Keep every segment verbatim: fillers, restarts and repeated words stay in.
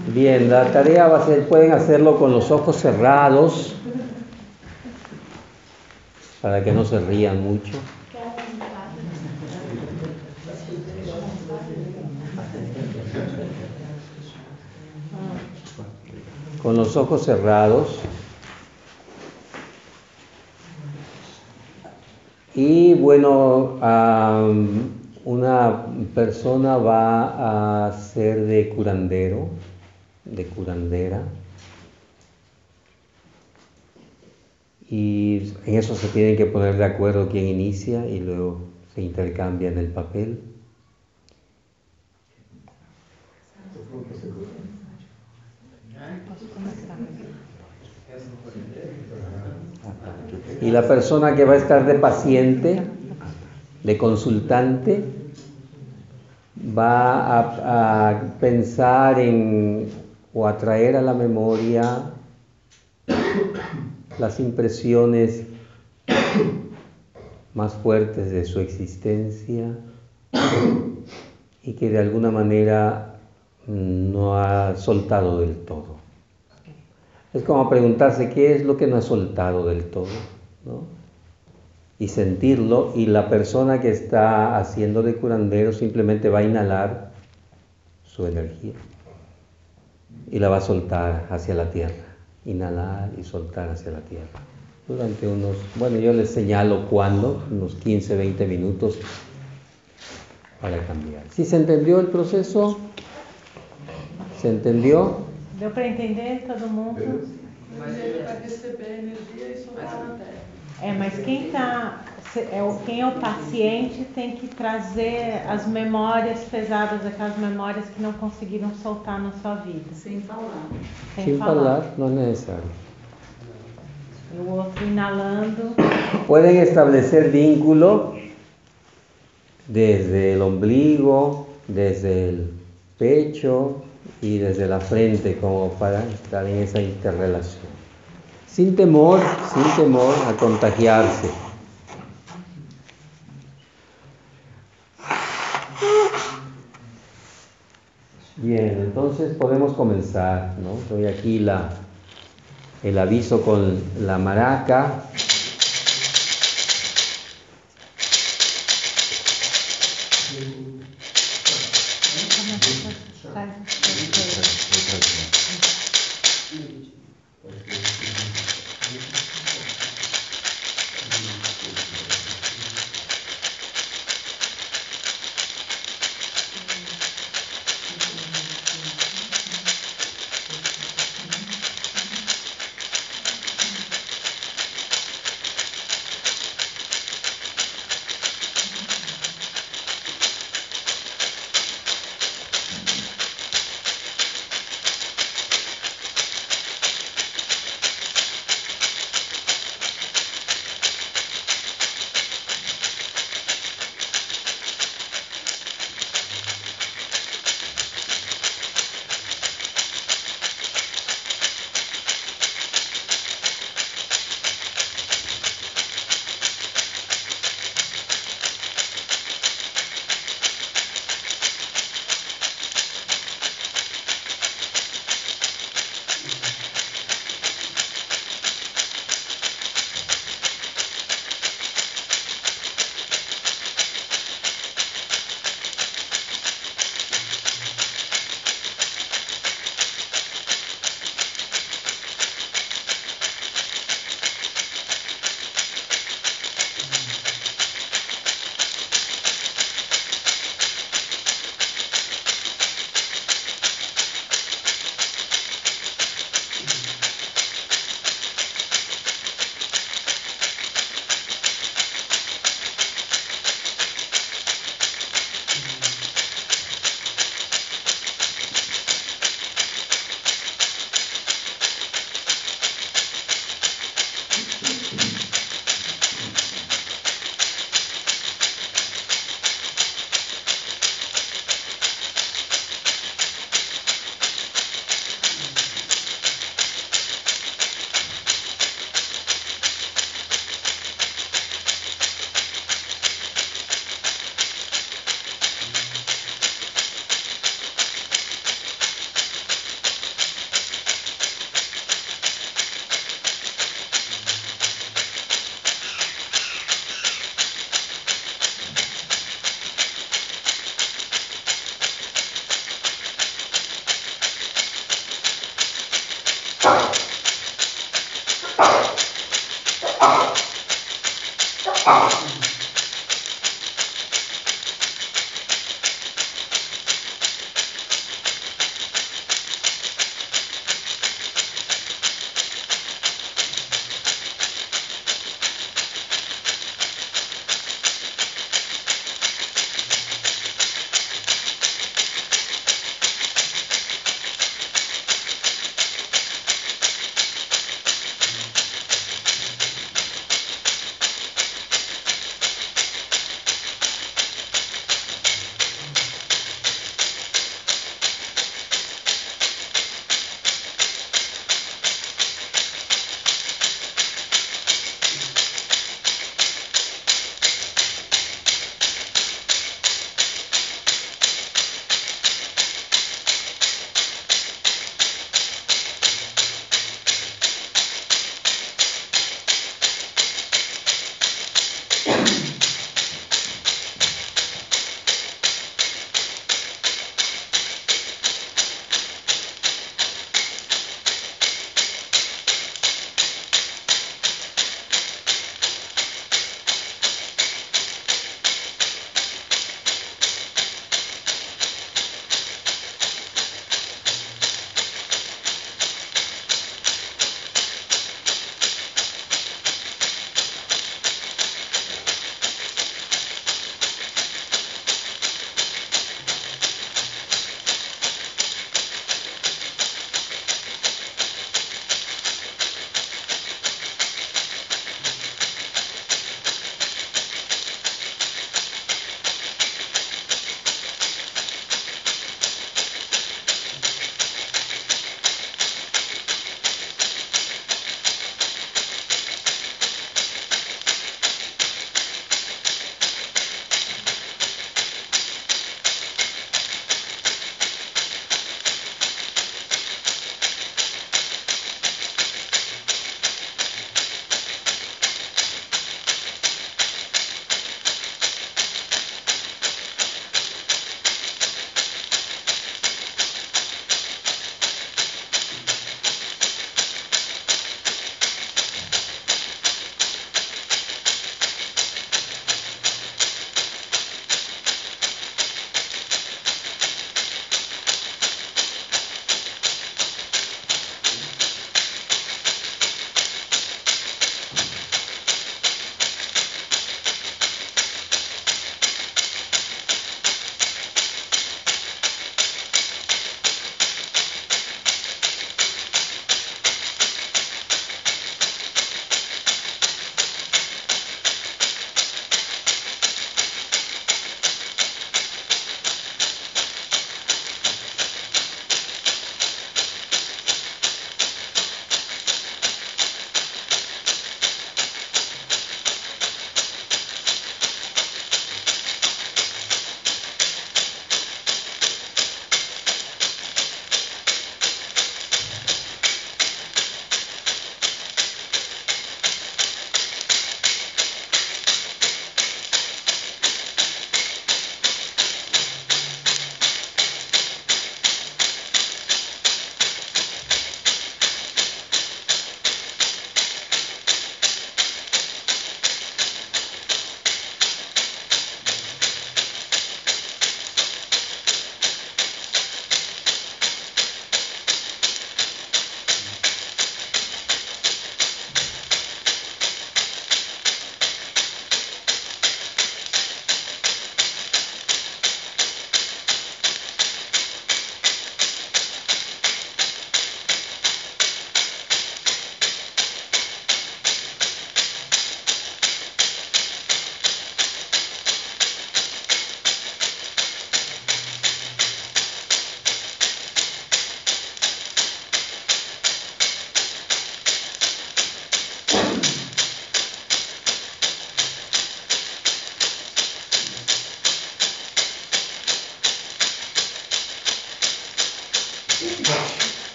Bien, la tarea va a ser, pueden hacerlo con los ojos cerrados, para que no se rían mucho. Con los ojos cerrados. Y bueno, um, una persona va a ser de curandero, de curandera. Y en eso se tienen que poner de acuerdo quién inicia y luego se intercambia en el papel. Y la persona que va a estar de paciente, de consultante, va a, a pensar en o a traer a la memoria las impresiones más fuertes de su existencia y que de alguna manera no ha soltado del todo. Es como preguntarse qué es lo que no ha soltado del todo, ¿no? Y sentirlo, y la persona que está haciendo de curandero simplemente va a inhalar su energía y la va a soltar hacia la tierra, inhalar y soltar hacia la tierra. Durante unos, bueno, yo les señalo cuándo, unos quince, veinte minutos para cambiar. ¿Sí se entendió el proceso? ¿Se entendió? Deu para entender todo mundo? Mas ele vai receber energia e soltar na terra. É, mas quem tá, é o- quem é o paciente tem que trazer as memórias pesadas, aquelas memórias que não conseguiram soltar na sua vida. Sem falar. Sem, Sin falar. falar, no es necesario. E o outro inalando. Pueden establecer vínculo desde el ombligo, desde el pecho y desde la frente, como para estar en esa interrelación. Sin temor, sin temor a contagiarse. Bien, entonces podemos comenzar, ¿no? Doy aquí la, el aviso con la maraca.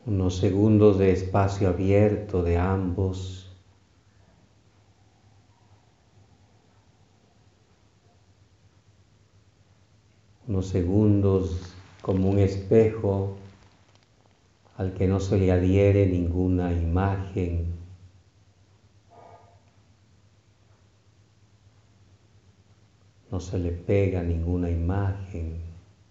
Unos segundos de espacio abierto de ambos. Unos segundos como un espejo al que no se le adhiere ninguna imagen. No se le pega ninguna imagen.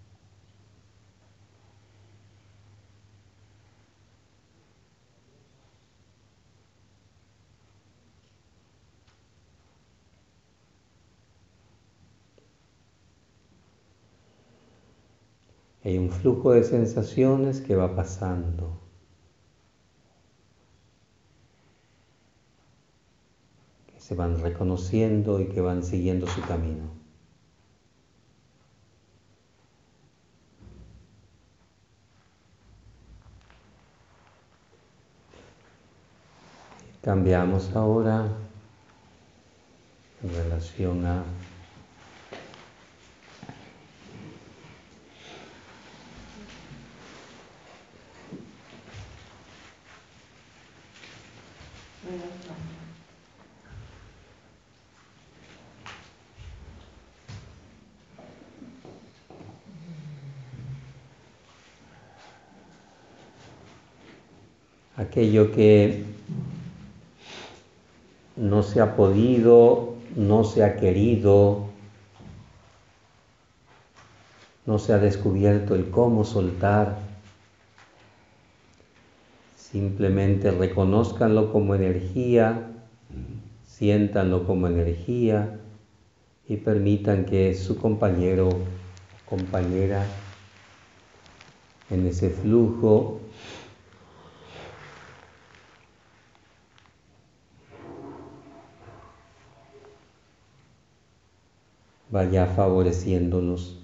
Hay un flujo de sensaciones que va pasando. Que se van reconociendo y que van siguiendo su camino. Cambiamos ahora en relación a aquello que no se ha podido, no se ha querido, no se ha descubierto el cómo soltar. Simplemente reconózcanlo como energía, siéntanlo como energía y permitan que su compañero o compañera en ese flujo vaya favoreciéndolos.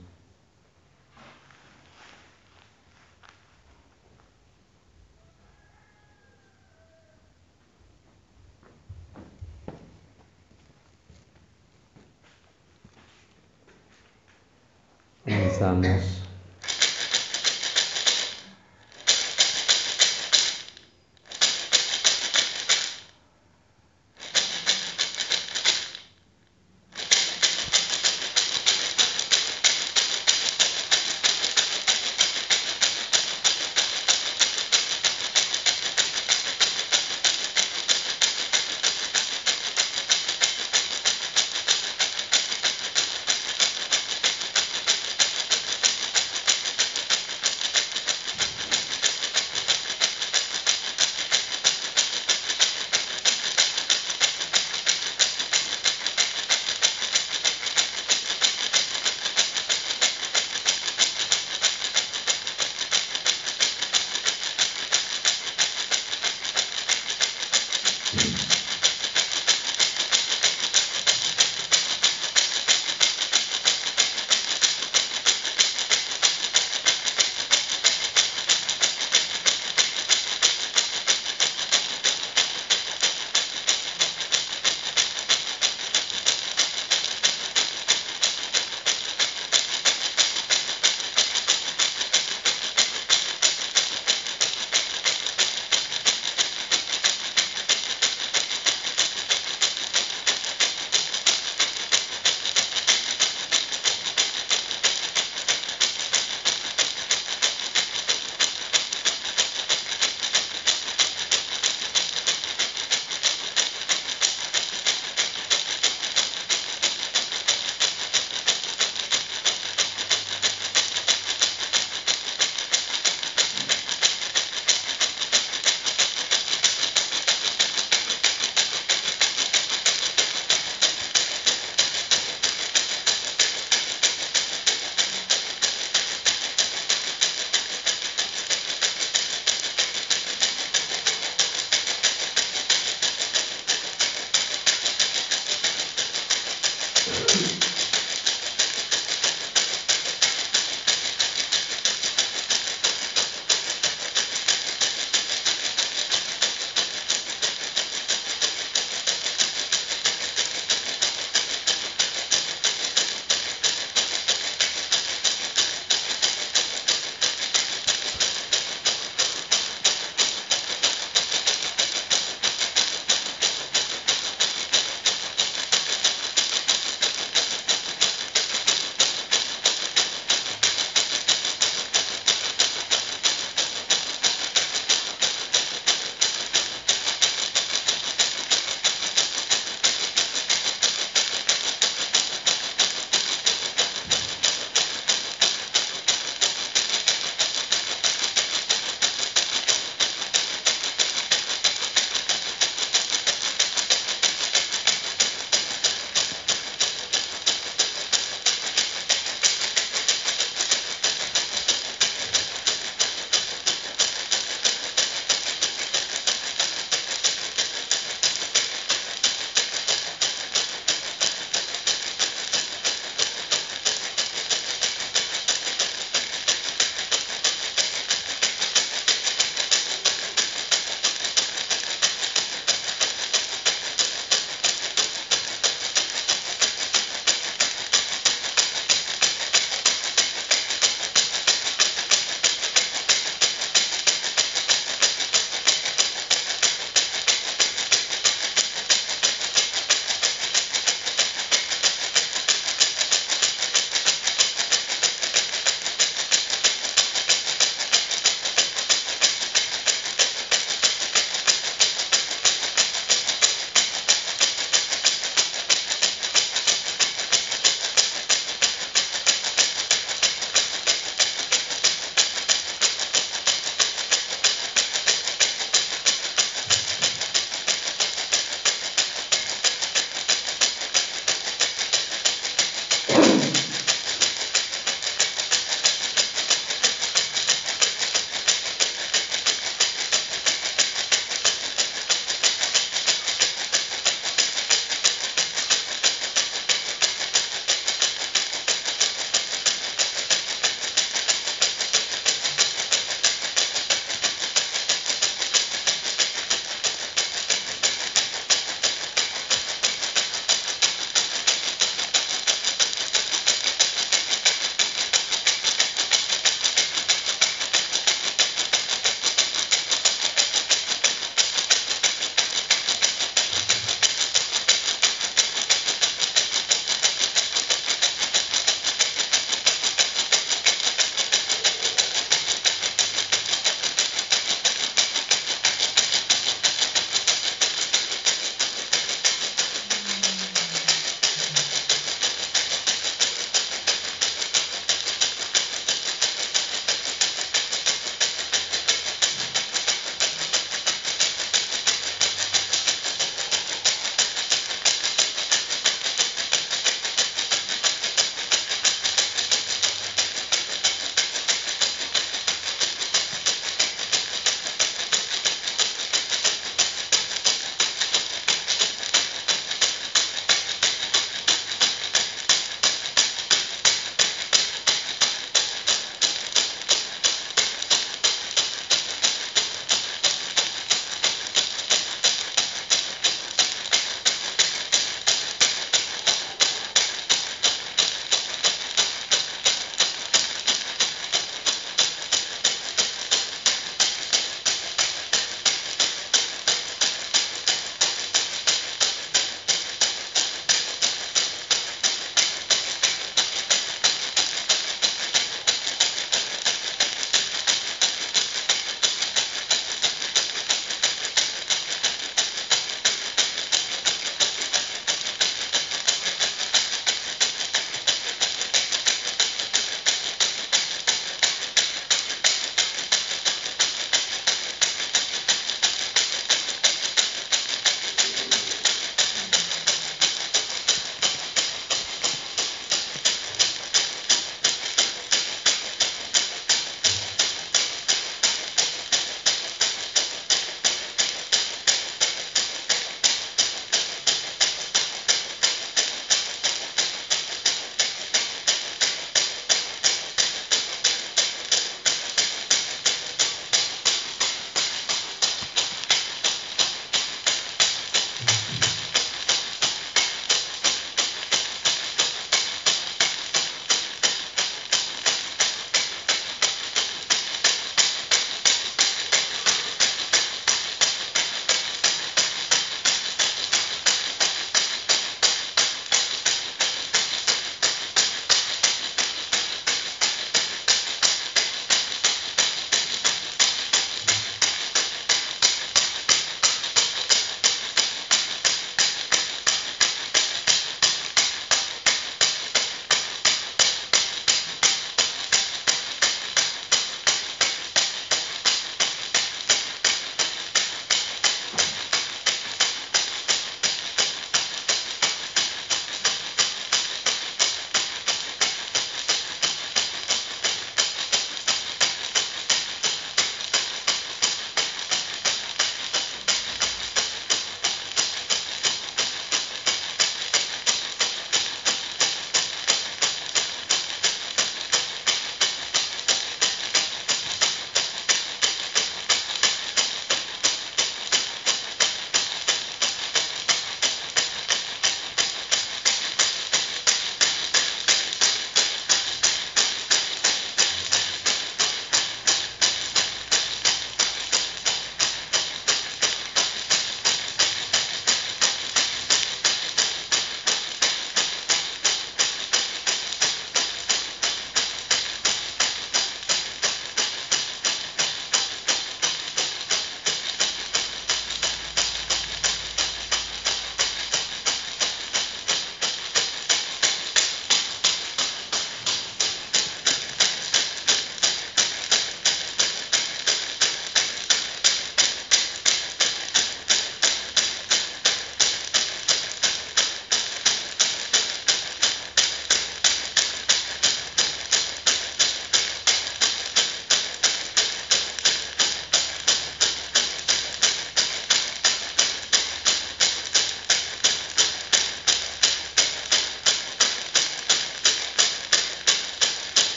Comenzamos.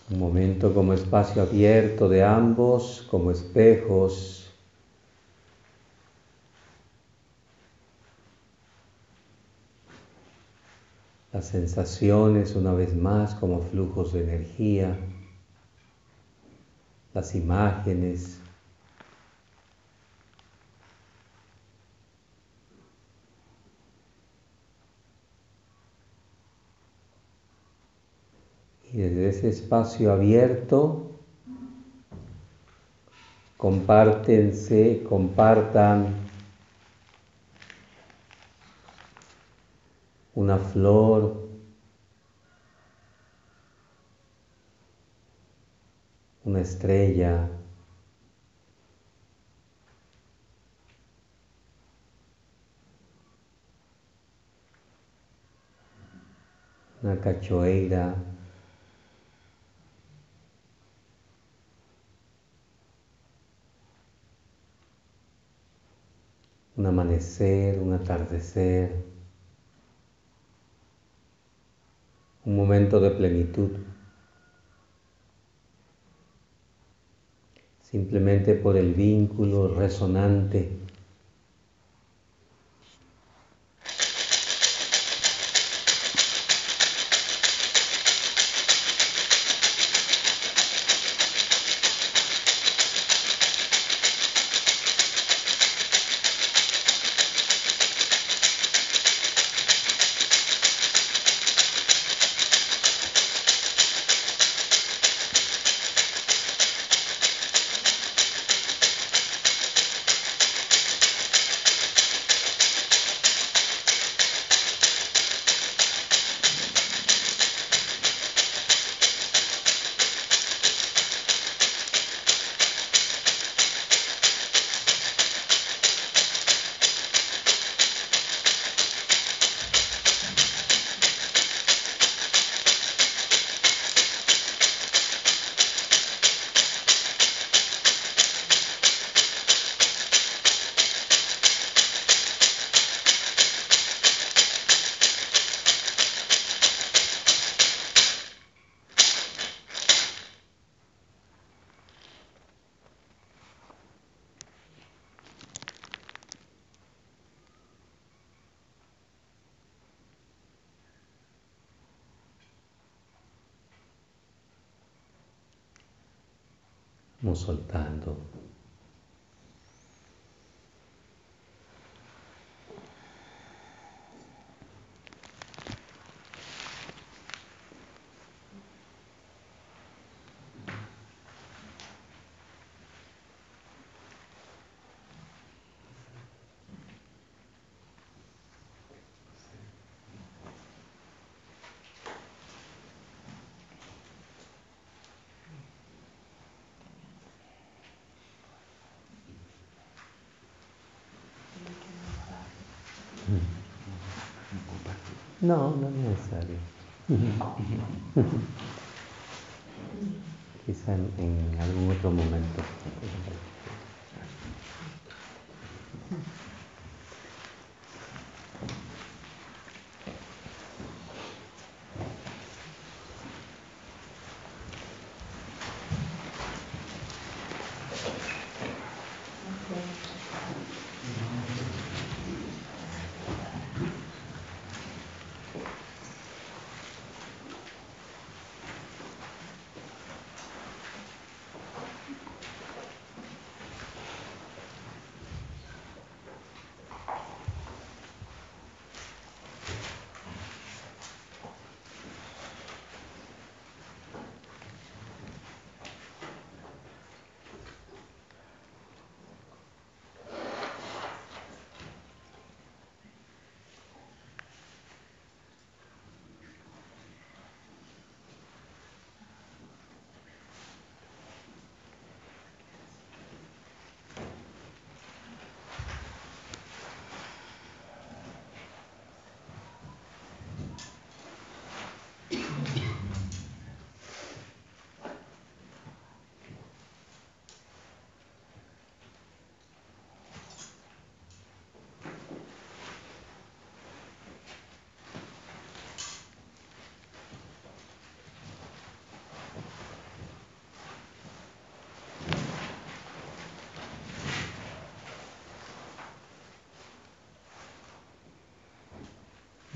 Un momento como espacio abierto de ambos, como espejos. Las sensaciones una vez más como flujos de energía. Las imágenes. Y desde ese espacio abierto, compártense, compartan una flor, una estrella, una cachoeira, un amanecer, un atardecer, un momento de plenitud. Simplemente por el vínculo resonante vamos soltando. No, no es necesario. Quizá en, en algún otro momento.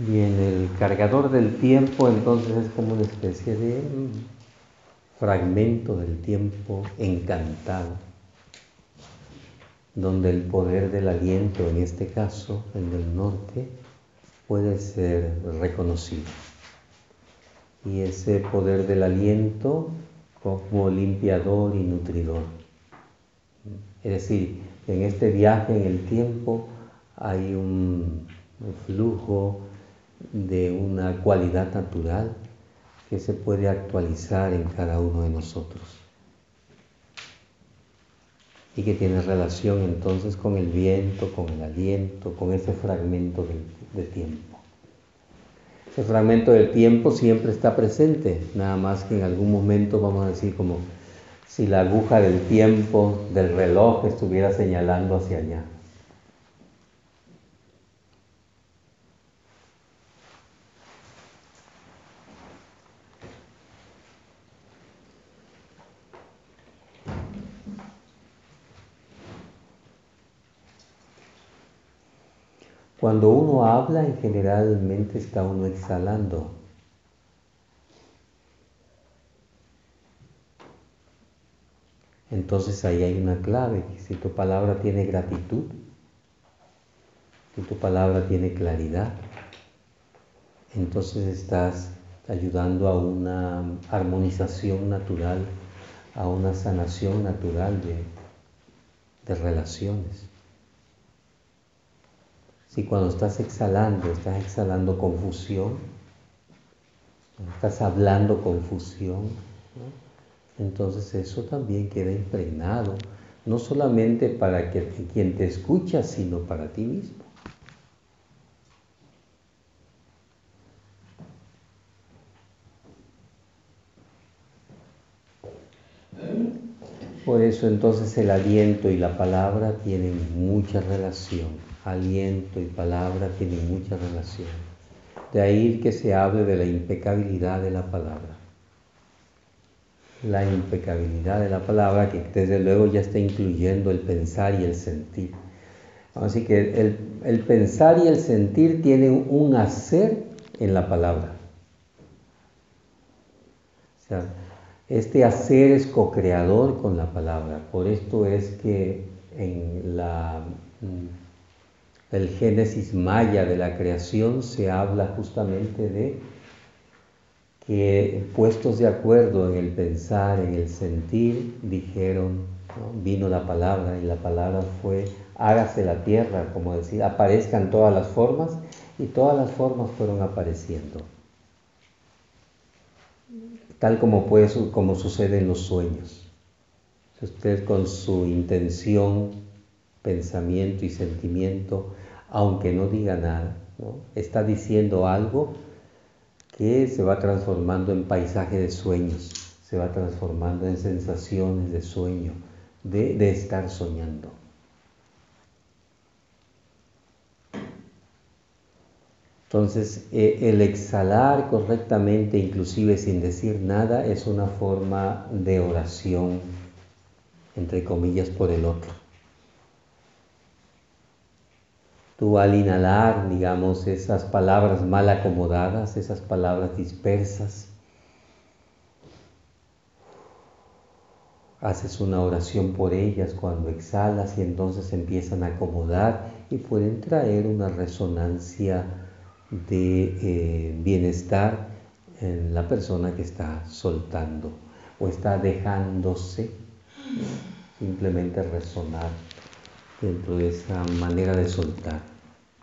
Bien, el cargador del tiempo entonces es como una especie de fragmento del tiempo encantado, donde el poder del aliento, en este caso, el del norte, puede ser reconocido. Y ese poder del aliento como limpiador y nutridor. Es decir, en este viaje en el tiempo hay un, un flujo de una cualidad natural que se puede actualizar en cada uno de nosotros y que tiene relación entonces con el viento, con el aliento, con ese fragmento de, de tiempo. Ese fragmento del tiempo siempre está presente, nada más que en algún momento vamos a decir como si la aguja del tiempo del reloj estuviera señalando hacia allá. Cuando uno habla, en generalmente está uno exhalando. Entonces ahí hay una clave, que si tu palabra tiene gratitud, si tu palabra tiene claridad, entonces estás ayudando a una armonización natural, a una sanación natural de, de relaciones. Si cuando estás exhalando, estás exhalando confusión, estás hablando confusión, ¿no? Entonces eso también queda impregnado, no solamente para que, quien te escucha, sino para ti mismo. Por eso entonces el aliento y la palabra tienen mucha relación. Aliento y palabra tienen mucha relación. De ahí que se hable de la impecabilidad de la palabra. La impecabilidad de la palabra que desde luego ya está incluyendo el pensar y el sentir. Así que el, el pensar y el sentir tienen un hacer en la palabra. O sea, este hacer es co-creador con la palabra. Por esto es que en la, el Génesis maya de la creación se habla justamente de que puestos de acuerdo en el pensar, en el sentir, dijeron, ¿no? Vino la palabra y la palabra fue, hágase la tierra, como decir, aparezcan todas las formas, y todas las formas fueron apareciendo. Tal como, puede, como sucede en los sueños. Usted con su intención, pensamiento y sentimiento, aunque no diga nada, ¿no? Está diciendo algo que se va transformando en paisaje de sueños, se va transformando en sensaciones de sueño, de, de estar soñando. Entonces, eh, el exhalar correctamente, inclusive sin decir nada, es una forma de oración, entre comillas, por el otro. Tú al inhalar, digamos, esas palabras mal acomodadas, esas palabras dispersas, haces una oración por ellas cuando exhalas y entonces empiezan a acomodar y pueden traer una resonancia de eh, bienestar en la persona que está soltando o está dejándose simplemente resonar dentro de esa manera de soltar.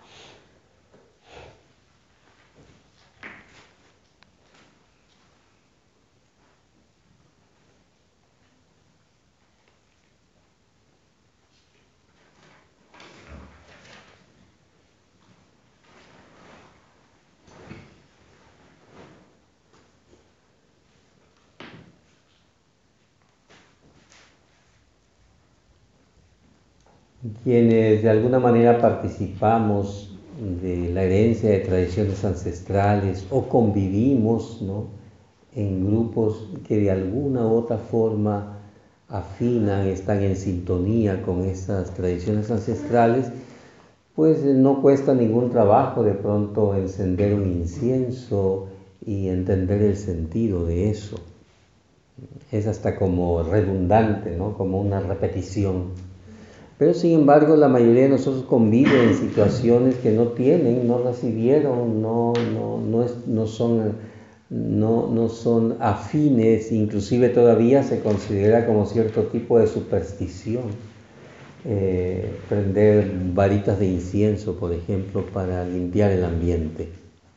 Quienes de alguna manera participamos de la herencia de tradiciones ancestrales o convivimos, ¿no?, en grupos que de alguna u otra forma afinan, están en sintonía con esas tradiciones ancestrales, pues no cuesta ningún trabajo de pronto encender un incienso y entender el sentido de eso. Es hasta como redundante, ¿no? Como una repetición. Pero sin embargo la mayoría de nosotros convive en situaciones que no tienen, no recibieron, no, no, no, es, no, son, no, no son afines, inclusive todavía se considera como cierto tipo de superstición. Eh, prender varitas de incienso, por ejemplo, para limpiar el ambiente.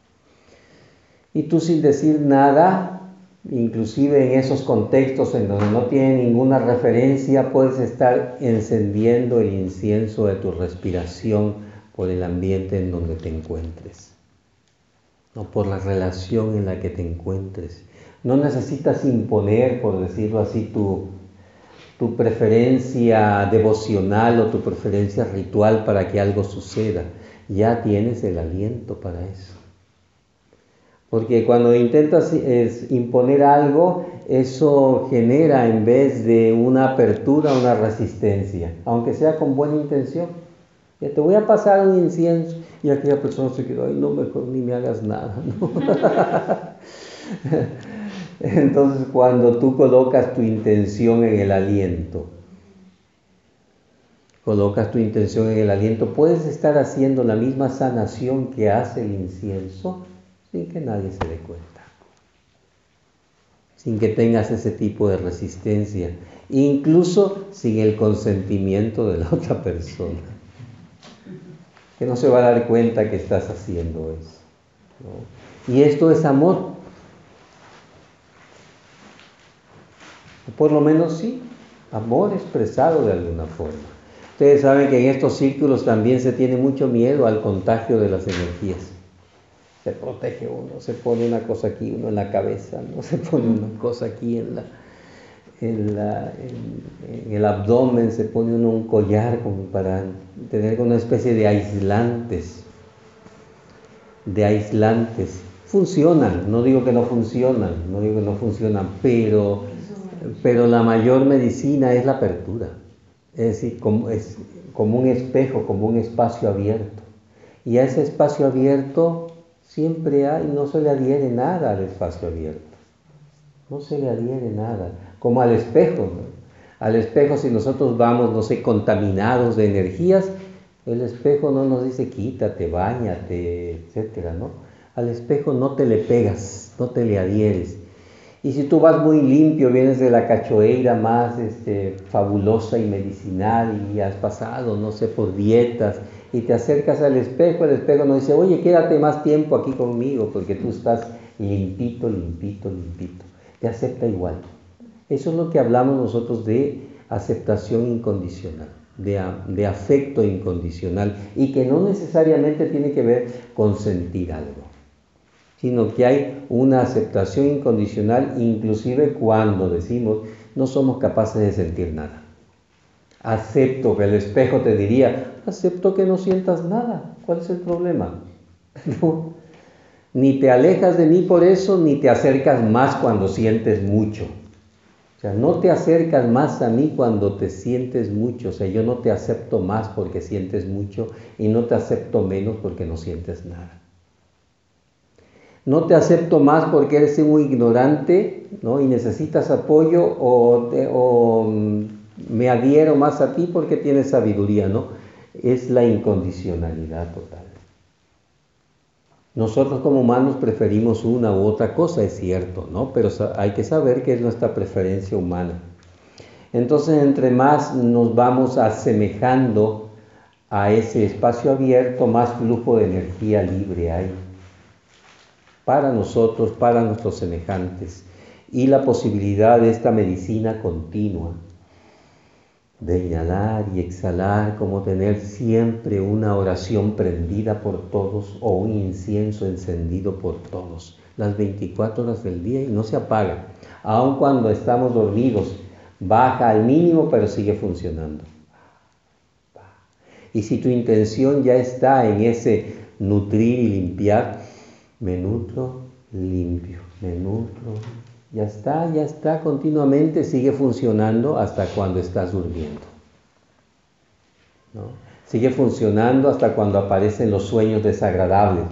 Y tú sin decir nada, inclusive en esos contextos en donde no tiene ninguna referencia, puedes estar encendiendo el incienso de tu respiración por el ambiente en donde te encuentres, no por la relación en la que te encuentres. No necesitas imponer, por decirlo así, tu tu preferencia devocional o tu preferencia ritual para que algo suceda. Ya tienes el aliento para eso. Porque cuando intentas es, imponer algo, eso genera en vez de una apertura, una resistencia, aunque sea con buena intención. Ya te voy a pasar un incienso y aquella persona se quedó, ay, no, mejor ni me hagas nada, ¿no? Entonces, cuando tú colocas tu intención en el aliento, colocas tu intención en el aliento, puedes estar haciendo la misma sanación que hace el incienso sin que nadie se dé cuenta, sin que tengas ese tipo de resistencia, incluso sin el consentimiento de la otra persona, que no se va a dar cuenta que estás haciendo eso, ¿no? Y esto es amor. Por lo menos sí, amor expresado de alguna forma. Ustedes saben que en estos círculos también se tiene mucho miedo al contagio de las energías. Se protege uno, se pone una cosa aquí, uno en la cabeza, no se pone una cosa aquí en, la, en, la, en, en el abdomen, se pone uno un collar como para tener una especie de aislantes, de aislantes. Funcionan, no digo que no funcionan, no digo que no funcionan, pero... Pero la mayor medicina es la apertura, es decir, como, es, como un espejo, como un espacio abierto. Y a ese espacio abierto siempre hay, no se le adhiere nada al espacio abierto, no se le adhiere nada, como al espejo, ¿no? Al espejo, si nosotros vamos, no sé, contaminados de energías, el espejo no nos dice quítate, báñate, etcétera, ¿no? Al espejo no te le pegas, no te le adhieres. Y si tú vas muy limpio, vienes de la cachoeira más este, fabulosa y medicinal y has pasado, no sé, por dietas y te acercas al espejo, el espejo nos dice, oye, quédate más tiempo aquí conmigo porque tú estás limpito, limpito, limpito. Te acepta igual. Eso es lo que hablamos nosotros de aceptación incondicional, de, de afecto incondicional y que no necesariamente tiene que ver con sentir algo, sino que hay una aceptación incondicional inclusive cuando decimos no somos capaces de sentir nada. Acepto, que el espejo te diría, acepto que no sientas nada, ¿cuál es el problema? No. Ni te alejas de mí por eso, ni te acercas más cuando sientes mucho. O sea, no te acercas más a mí cuando te sientes mucho, o sea, yo no te acepto más porque sientes mucho y no te acepto menos porque no sientes nada. No te acepto más porque eres un ignorante, ¿no? Y necesitas apoyo o, te, o me adhiero más a ti porque tienes sabiduría, ¿no? Es la incondicionalidad total. Nosotros como humanos preferimos una u otra cosa, es cierto, ¿no? Pero hay que saber que es nuestra preferencia humana. Entonces, entre más nos vamos asemejando a ese espacio abierto, más flujo de energía libre hay para nosotros, para nuestros semejantes, y la posibilidad de esta medicina continua, de inhalar y exhalar, como tener siempre una oración prendida por todos o un incienso encendido por todos, las veinticuatro horas del día y no se apaga, aun cuando estamos dormidos, baja al mínimo pero sigue funcionando. Y si tu intención ya está en ese nutrir y limpiar, me nutro, limpio, me nutro, ya está, ya está, continuamente sigue funcionando hasta cuando estás durmiendo, ¿no? sigue funcionando hasta cuando aparecen los sueños desagradables.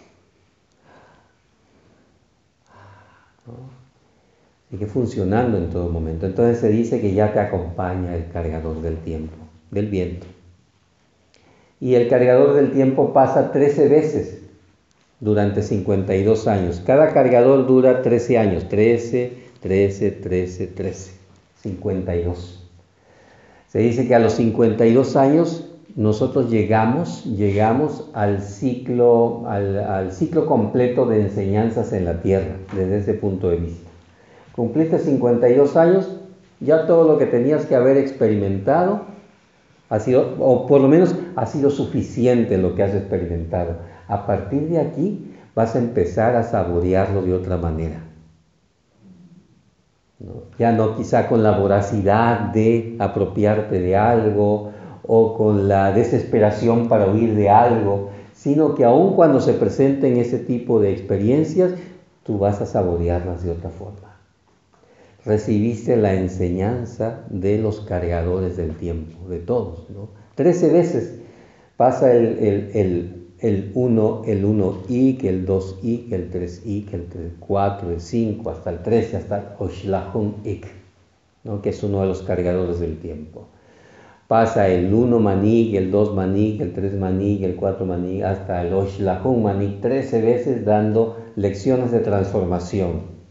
¿No? Sigue funcionando en todo momento. Entonces se dice que ya te acompaña el cargador del tiempo, del viento. Y el cargador del tiempo pasa trece veces durante cincuenta y dos años. Cada cargador dura trece años. trece, trece, trece, trece. cincuenta y dos. Se dice que a los cincuenta y dos años nosotros llegamos, llegamos al ciclo, al, al ciclo completo de enseñanzas en la tierra, desde ese punto de vista. Cumpliste cincuenta y dos años, ya todo lo que tenías que haber experimentado ha sido, o por lo menos ha sido suficiente lo que has experimentado. A partir de aquí vas a empezar a saborearlo de otra manera. ¿No? Ya no quizá con la voracidad de apropiarte de algo o con la desesperación para huir de algo, sino que aun cuando se presenten ese tipo de experiencias, tú vas a saborearlas de otra forma. Recibiste la enseñanza de los cargadores del tiempo, de todos, ¿no? Trece veces pasa el, el, el, el uno, el uno i, que el dos i, que el tres i, que el cuatro, el cinco, hasta el trece, hasta el Oshlahun Ik, ¿no? Que es uno de los cargadores del tiempo. Pasa el uno manik, el dos manik, el tres manik, el cuatro manik, hasta el Oshlahun manik, trece veces dando lecciones de transformación.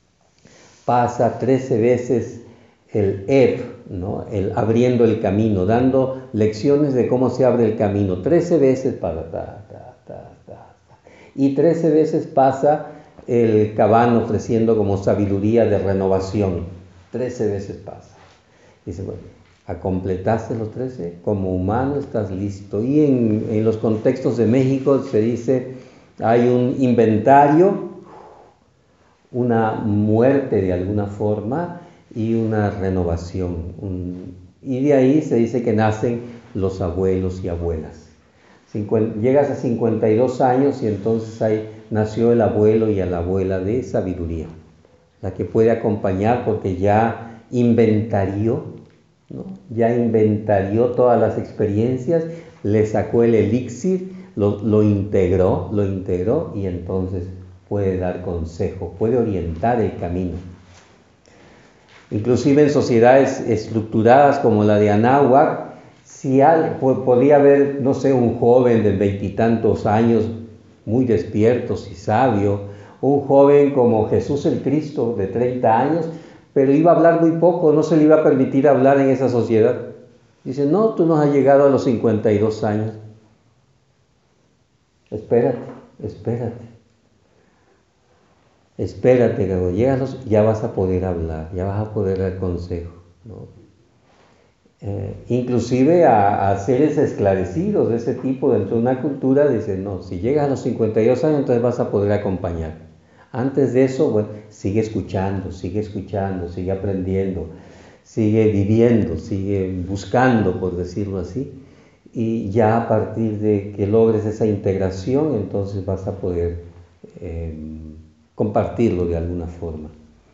Pasa trece veces el Eb, ¿no? El abriendo el camino, dando lecciones de cómo se abre el camino. trece veces para ta, ta, ta, ta, ta. Y trece veces pasa el Cabán ofreciendo como sabiduría de renovación. trece veces pasa. Dice, bueno, a completaste los trece, como humano estás listo. Y en, en los contextos de México se dice, hay un inventario, una muerte de alguna forma y una renovación. Un, y de ahí se dice que nacen los abuelos y abuelas. Cincuenta, llegas a cincuenta y dos años y entonces ahí nació el abuelo y la abuela de sabiduría, la que puede acompañar porque ya inventarió, ¿no? Ya inventarió todas las experiencias, le sacó el elixir, lo, lo integró, lo integró y entonces puede dar consejo, puede orientar el camino. Inclusive en sociedades estructuradas como la de Anáhuac, si al, podía haber, no sé, un joven de veintitantos años, muy despierto y sabio, un joven como Jesús el Cristo de treinta años, pero iba a hablar muy poco, no se le iba a permitir hablar en esa sociedad. Dice, no, tú no has llegado a los cincuenta y dos años. Espérate, espérate. Espérate, que cuando llegas ya vas a poder hablar, ya vas a poder dar consejo, ¿no? Eh, inclusive a, a seres esclarecidos de ese tipo dentro de una cultura, dicen, no, si llegas a los cincuenta y dos años entonces vas a poder acompañar. Antes de eso, bueno, sigue escuchando, sigue escuchando, sigue aprendiendo, sigue viviendo, sigue buscando, por decirlo así, y ya a partir de que logres esa integración, entonces vas a poder eh, compartirlo de alguna forma.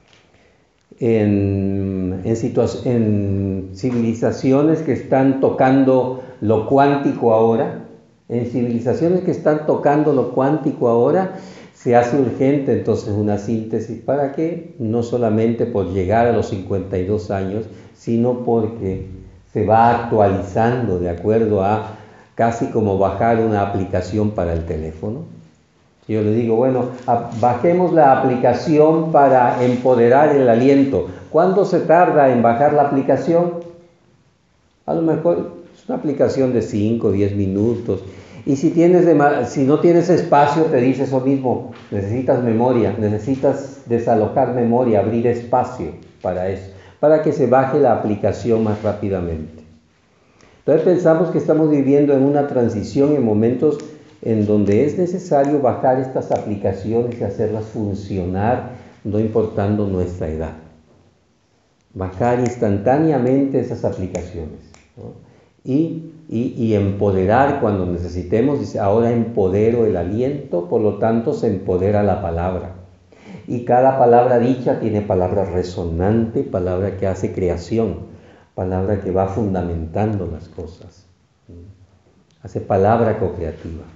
En, en, situa- en civilizaciones que están tocando lo cuántico ahora, en civilizaciones que están tocando lo cuántico ahora, se hace urgente entonces una síntesis para que no solamente por llegar a los cincuenta y dos años, sino porque se va actualizando de acuerdo a casi como bajar una aplicación para el teléfono. Yo le digo, bueno, bajemos la aplicación para empoderar el aliento. ¿Cuánto se tarda en bajar la aplicación? A lo mejor es una aplicación de cinco o diez minutos. Y si, tienes de, si no tienes espacio, te dice eso mismo, necesitas memoria, necesitas desalojar memoria, abrir espacio para eso, para que se baje la aplicación más rápidamente. Entonces pensamos que estamos viviendo en una transición en momentos en donde es necesario bajar estas aplicaciones y hacerlas funcionar, no importando nuestra edad. Bajar instantáneamente esas aplicaciones, ¿no? y, y, y empoderar cuando necesitemos. Dice, ahora empodero el aliento, por lo tanto se empodera la palabra. Y cada palabra dicha tiene palabra resonante, palabra que hace creación, palabra que va fundamentando las cosas. hace palabra co-creativa.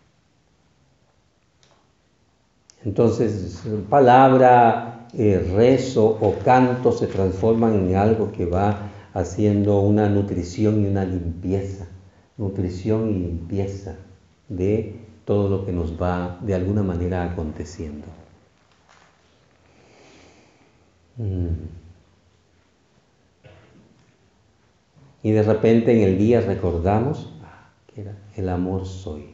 Entonces, palabra, eh, rezo o canto se transforman en algo que va haciendo una nutrición y una limpieza, nutrición y limpieza de todo lo que nos va de alguna manera aconteciendo. Mm. Y de repente en el día recordamos ah, que era el amor soy.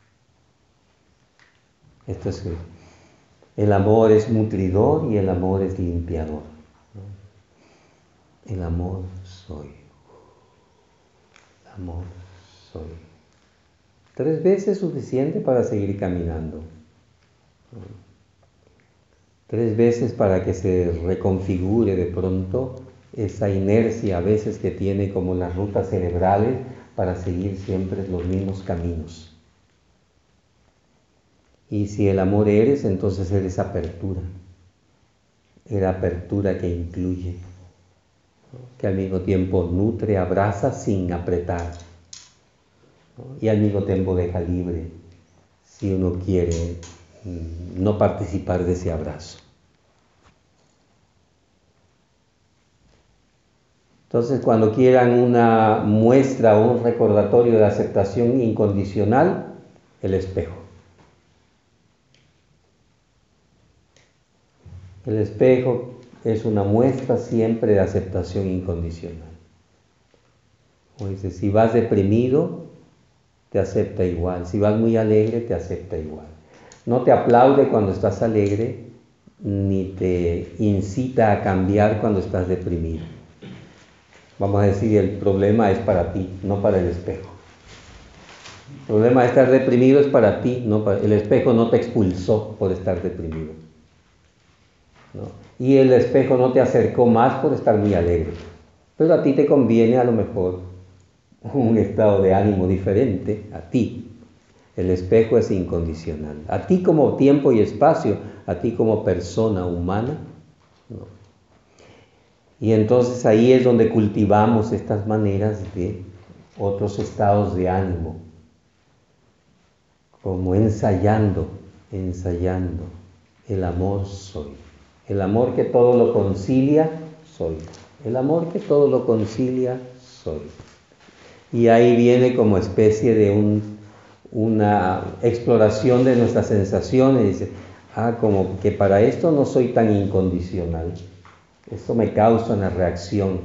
Esto es el, el amor es nutridor y el amor es limpiador, ¿no? El amor soy. El amor soy. Tres veces es suficiente para seguir caminando. Tres veces para que se reconfigure de pronto esa inercia a veces que tiene como las rutas cerebrales para seguir siempre los mismos caminos. Y si el amor eres, entonces eres apertura. Era apertura que incluye, ¿no? Que al mismo tiempo nutre, abraza sin apretar, ¿no? Y al mismo tiempo deja libre si uno quiere mm, no participar de ese abrazo. Entonces, cuando quieran una muestra o un recordatorio de aceptación incondicional, el espejo. El espejo es una muestra siempre de aceptación incondicional. O dice, si vas deprimido, te acepta igual. Si vas muy alegre, te acepta igual. No te aplaude cuando estás alegre, ni te incita a cambiar cuando estás deprimido. Vamos a decir, el problema es para ti, no para el espejo. El problema de estar deprimido es para ti, no para... el espejo no te expulsó por estar deprimido, ¿no? Y el espejo no te acercó más por estar muy alegre. Pero a ti te conviene a lo mejor un estado de ánimo diferente, a ti. El espejo es incondicional. A ti como tiempo y espacio, a ti como persona humana, ¿no? Y entonces ahí es donde cultivamos estas maneras de otros estados de ánimo, como ensayando, ensayando, el amor soy. El amor que todo lo concilia, soy. El amor que todo lo concilia, soy. Y ahí viene como especie de un, una exploración de nuestras sensaciones. Dice, ah, como que para esto no soy tan incondicional. Esto me causa una reacción.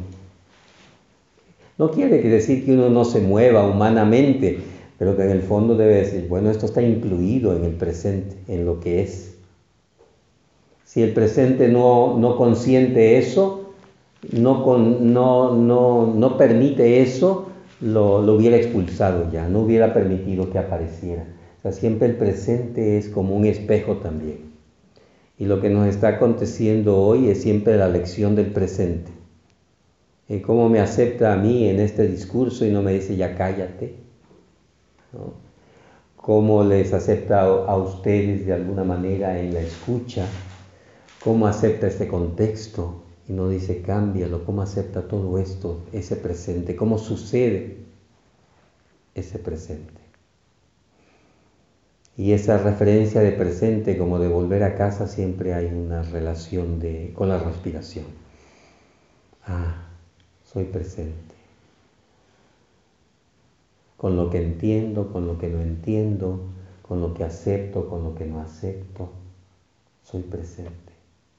No quiere decir que uno no se mueva humanamente, pero que en el fondo debe decir, bueno, esto está incluido en el presente, en lo que es. Si el presente no, no consiente eso, no, con, no, no, no permite eso, lo, lo hubiera expulsado ya, no hubiera permitido que apareciera. O sea, siempre el presente es como un espejo también. Y lo que nos está aconteciendo hoy es siempre la lección del presente. Eh, ¿Cómo me acepta a mí en este discurso y no me dice ya cállate? ¿No? ¿Cómo les acepta a ustedes de alguna manera en la escucha? ¿Cómo acepta este contexto y no dice cámbialo? ¿Cómo acepta todo esto, ese presente? ¿Cómo sucede ese presente? Y esa referencia de presente, como de volver a casa, siempre hay una relación de, con la respiración. Ah, soy presente. Con lo que entiendo, con lo que no entiendo, con lo que acepto, con lo que no acepto, soy presente.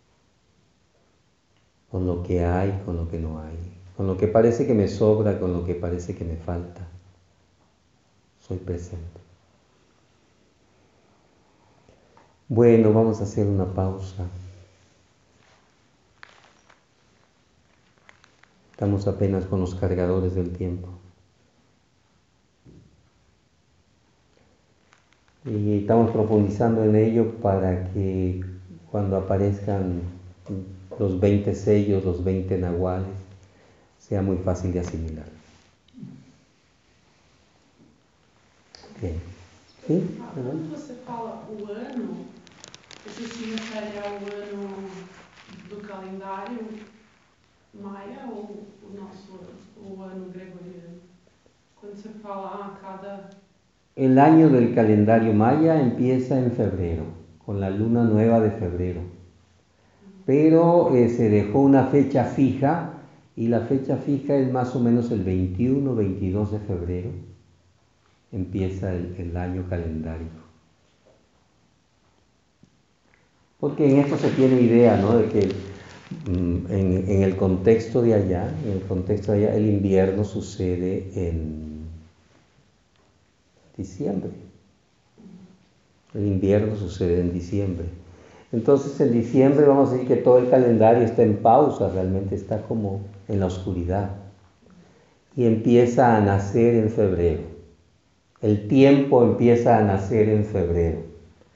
Con lo que hay, con lo que no hay. Con lo que parece que me sobra, con lo que parece que me falta, soy presente. Bueno, vamos a hacer una pausa. Estamos apenas con los cargadores del tiempo. Y estamos profundizando en ello para que cuando aparezcan los veinte sellos, los veinte nahuales, sea muy fácil de asimilar. Bien. ¿Sí? Quando você fala o ano, você se refere ao ano do calendário maia ou o nosso o ano gregoriano? Quando você fala, ah, cada el año del calendario maya empieza en febrero, con la luna nueva de febrero. Pero eh, se dejó una fecha fija, y la fecha fija es más o menos el veintiuno, veintidós de febrero. Empieza el, el año calendario. Porque en esto se tiene idea, ¿no?, de que mm, en, en el contexto de allá, en el contexto de allá, el invierno sucede en diciembre. El invierno sucede en diciembre. Entonces en diciembre vamos a decir que todo el calendario está en pausa, realmente está como en la oscuridad. Y empieza a nacer en febrero. El tiempo empieza a nacer en febrero.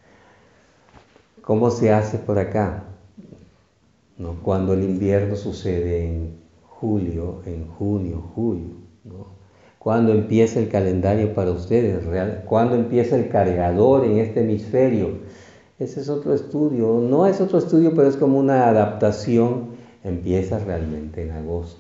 ¿Cómo se hace por acá? ¿No? Cuando el invierno sucede en julio, en junio, julio, ¿no? ¿Cuándo empieza el calendario para ustedes? ¿Cuándo empieza el cargador en este hemisferio? Ese es otro estudio. No es otro estudio, pero es como una adaptación. Empieza realmente en agosto.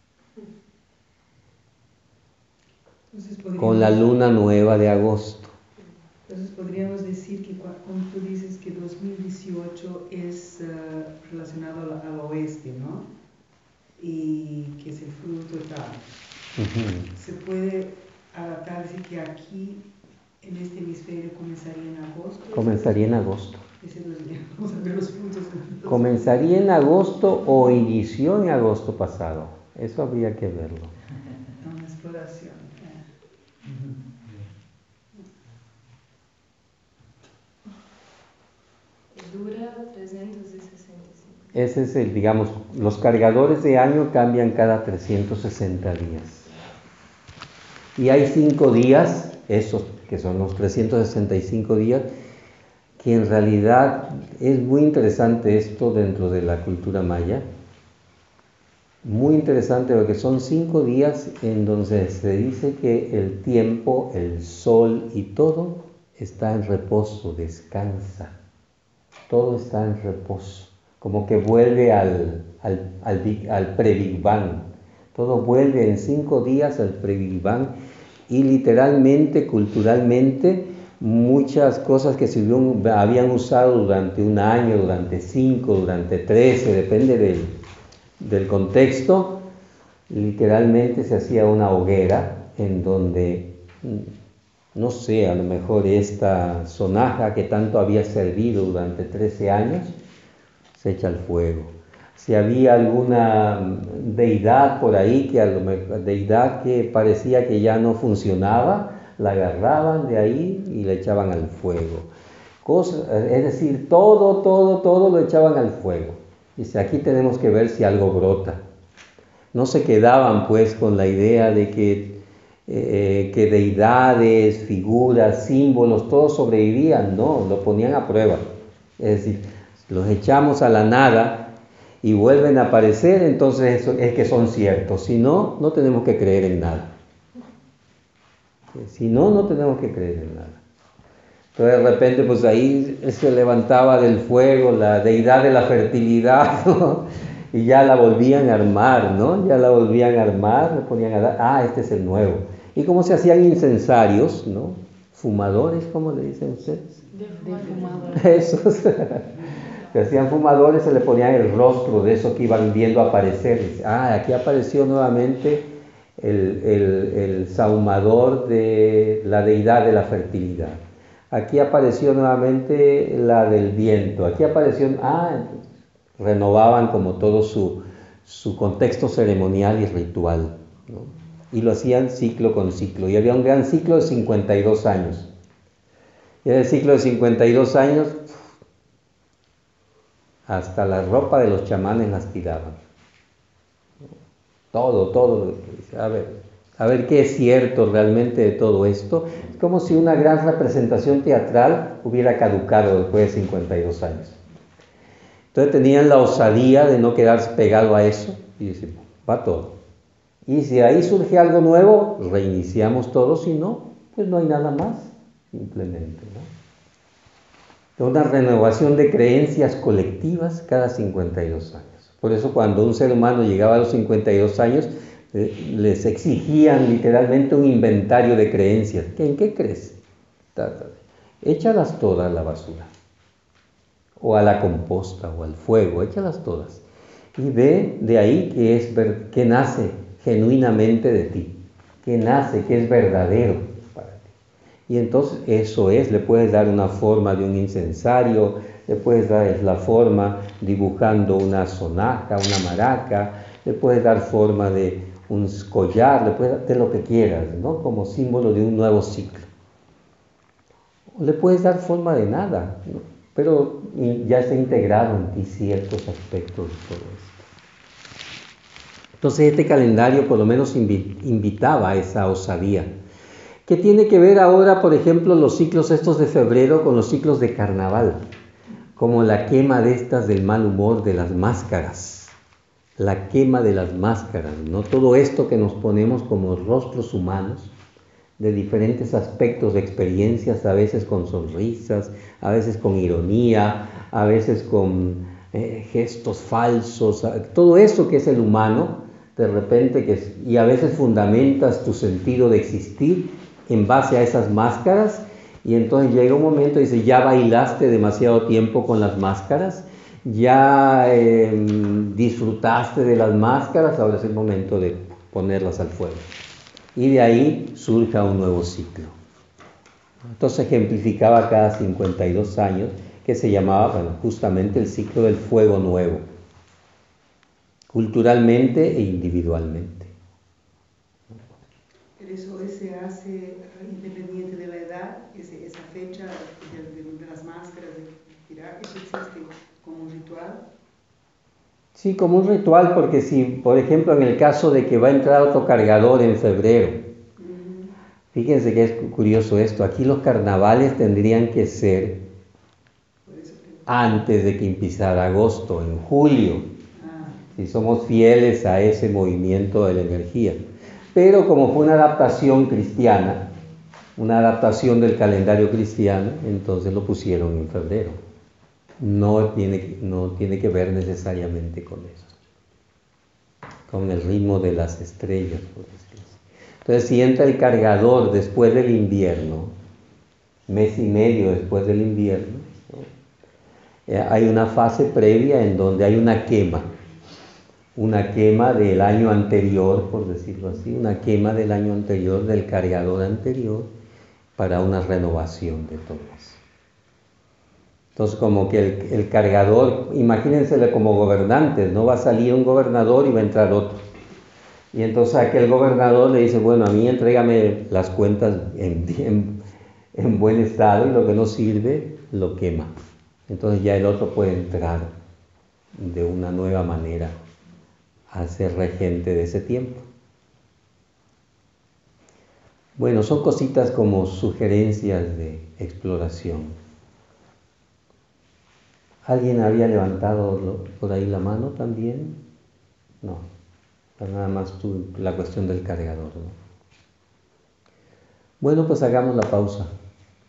Con la luna nueva de agosto. Entonces podríamos decir que cuando tú dices que dos mil dieciocho es uh, relacionado al, al oeste, ¿no? Y que es el fruto tal. Uh-huh. Se puede adaptar, decir que aquí, en este hemisferio, comenzaría en agosto. Comenzaría en agosto. Ese dos días, vamos a ver los frutos. Comenzaría en agosto o inició en agosto pasado. Eso habría que verlo. Una exploración. Dura trescientos sesenta y cinco. Ese es el, digamos, los cargadores de año cambian cada trescientos sesenta días. Y hay cinco días, esos que son los trescientos sesenta y cinco días, que en realidad es muy interesante esto dentro de la cultura maya. Muy interesante porque son cinco días en donde se dice que el tiempo, el sol y todo está en reposo, descansa. Todo está en reposo, como que vuelve al, al, al, al pre-Big Bang. Todo vuelve en cinco días al pre-Big Bang y literalmente, culturalmente, muchas cosas que se habían usado durante un año, durante cinco, durante trece, depende del, del contexto, literalmente se hacía una hoguera en donde, no sé, a lo mejor esta sonaja que tanto había servido durante trece años, se echa al fuego. Si había alguna deidad por ahí, que a lo mejor, deidad que parecía que ya no funcionaba, la agarraban de ahí y la echaban al fuego. Cosa, es decir, todo, todo, todo lo echaban al fuego. Dice, aquí tenemos que ver si algo brota. No se quedaban pues con la idea de que Eh, que deidades, figuras, símbolos, todos sobrevivían, no, lo ponían a prueba. Es decir, los echamos a la nada y vuelven a aparecer, entonces eso es que son ciertos. Si no, no tenemos que creer en nada. Si no, no tenemos que creer en nada. Entonces de repente pues ahí se levantaba del fuego la deidad de la fertilidad, ¿no? Y ya la volvían a armar, ¿no? Ya la volvían a armar, le ponían a dar, ah, este es el nuevo. Y como se hacían incensarios, ¿no? Fumadores, ¿cómo le dicen ustedes? De fumadores. Esos. Se hacían fumadores, se le ponían el rostro de eso que iban viendo aparecer. Dice, ah, aquí apareció nuevamente el, el, el sahumador de la deidad de la fertilidad. Aquí apareció nuevamente la del viento. Aquí apareció, ah, renovaban como todo su, su contexto ceremonial y ritual, ¿no? Y lo hacían ciclo con ciclo. Y había un gran ciclo de cincuenta y dos años. Y en el ciclo de cincuenta y dos años, hasta la ropa de los chamanes las tiraban. Todo, todo. A ver, a ver qué es cierto realmente de todo esto. Es como si una gran representación teatral hubiera caducado después de cincuenta y dos años. Entonces tenían la osadía de no quedarse pegado a eso y decir, va todo. Y si ahí surge algo nuevo, reiniciamos todo, si no, pues no hay nada más, simplemente, ¿no? Una renovación de creencias colectivas cada cincuenta y dos años. Por eso cuando un ser humano llegaba a los cincuenta y dos años, eh, les exigían literalmente un inventario de creencias. ¿En qué crees? ta, ta. Échalas todas a la basura, o a la composta, o al fuego, échalas todas. Y ve de ahí que, es ver, que nace genuinamente de ti, que nace, que es verdadero para ti. Y entonces eso es, le puedes dar una forma de un incensario, le puedes dar la forma dibujando una sonaja, una maraca, le puedes dar forma de un collar, le puedes dar de lo que quieras, ¿no? Como símbolo de un nuevo ciclo. O le puedes dar forma de nada, ¿no? Pero ya está integrado en ti ciertos aspectos de todo esto. Entonces este calendario por lo menos invitaba a esa osadía. ¿Qué tiene que ver ahora, por ejemplo, los ciclos estos de febrero con los ciclos de carnaval? Como la quema de estas del mal humor, de las máscaras. La quema de las máscaras, ¿no? Todo esto que nos ponemos como rostros humanos, de diferentes aspectos de experiencias, a veces con sonrisas, a veces con ironía, a veces con eh, gestos falsos, todo eso que es el humano, de repente, que, y a veces fundamentas tu sentido de existir en base a esas máscaras, y entonces llega un momento y dice, ya bailaste demasiado tiempo con las máscaras, ya eh, disfrutaste de las máscaras, ahora es el momento de ponerlas al fuego. Y de ahí surja un nuevo ciclo. Entonces ejemplificaba cada cincuenta y dos años, que se llamaba, bueno, justamente el ciclo del fuego nuevo, culturalmente e individualmente. Pero eso se hace independiente de la edad, ese, esa fecha de, de, de las máscaras, de tirar, ¿eso existe como un ritual? Sí, como un ritual, porque si, por ejemplo, en el caso de que va a entrar otro cargador en febrero, uh-huh. Fíjense que es curioso esto, aquí los carnavales tendrían que ser antes de que empezara agosto, en julio, ah. Si somos fieles a ese movimiento de la energía. Pero como fue una adaptación cristiana, una adaptación del calendario cristiano, entonces lo pusieron en febrero. No tiene, no tiene que ver necesariamente con eso, con el ritmo de las estrellas, por decirlo así. Entonces, si entra el cargador después del invierno, mes y medio después del invierno, ¿no? eh, hay una fase previa en donde hay una quema, una quema del año anterior, por decirlo así, una quema del año anterior, del cargador anterior, para una renovación de todo eso. Entonces, como que el, el cargador, imagínenselo como gobernantes, no va a salir un gobernador y va a entrar otro. Y entonces aquel gobernador le dice, bueno, a mí entrégame las cuentas en, en, en buen estado y lo que no sirve, lo quema. Entonces ya el otro puede entrar de una nueva manera a ser regente de ese tiempo. Bueno, son cositas como sugerencias de exploración. ¿Alguien había levantado por ahí la mano también? No, nada más tú, la cuestión del cargador, ¿no? Bueno, pues hagamos la pausa.